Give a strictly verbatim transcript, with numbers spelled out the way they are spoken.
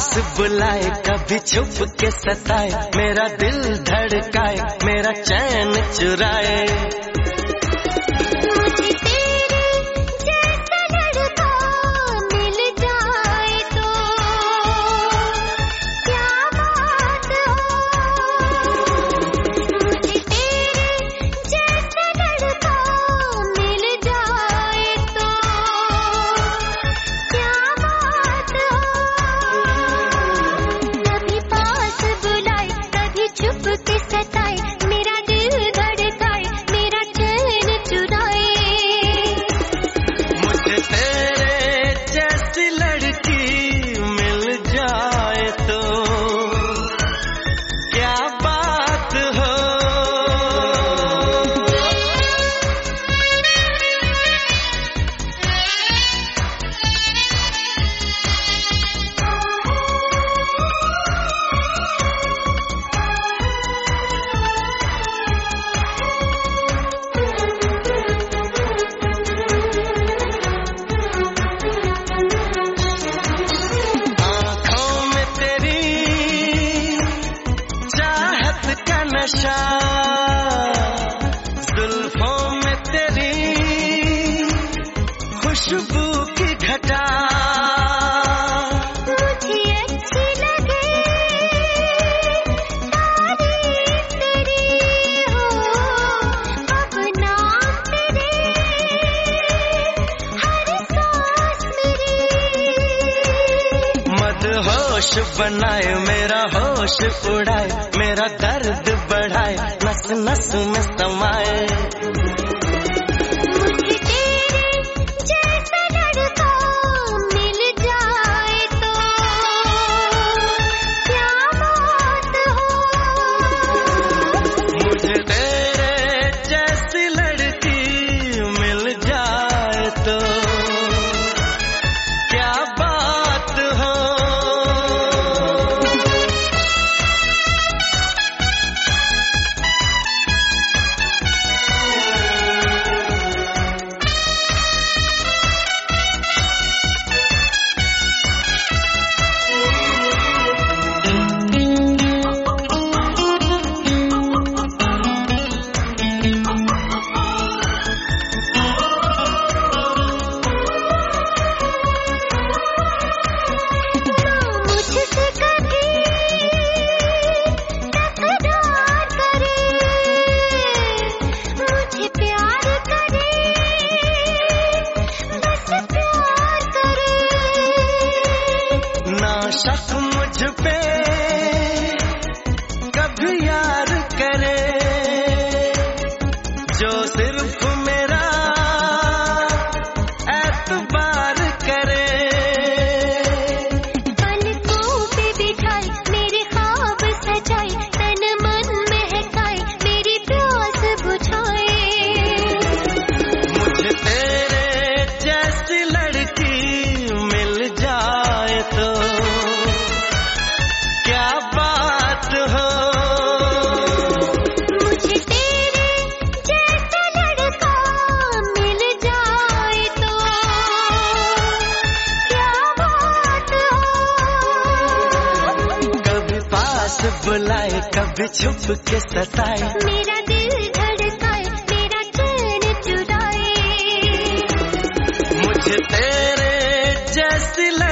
बुलाए, कभी छुप के सताए, मेरा दिल धड़काए, मेरा चैन चुराए। नशा जुल्फों में तेरी खुशबू की घटा, मुझे अच्छी लगे तारीफ तेरी हो, अब नाम तेरे हर सांस मेरी। मदहोश बनाए, मेरा होश उड़ाए, मेरा दर्द बढ़ाए, नस नस में समाए। मुझे तेरे जैसा लड़का मिल जाए तो क्या बात हो। मुझे तेरे जैसी लड़की मिल जाए तो क्या बात हो। शक मुझ पे कभी यार करे, जो सिर्फ मेरा एतबार करे। पलकों पे बिठाई, मेरे ख्वाब सजाए, तन मन महकाए, मेरी प्यास बुझाए। मुझे तेरे जैसी लड़की मिल जाए तो क्या बात हो। मुझे तेरे जैसा लड़का मिल जाए तो क्या बात हो। कभी पास बुलाए, कभी छुप के सताए, मेरा दिल धड़काए, मेरा चैन चुराए। मुझे तेरे जैसी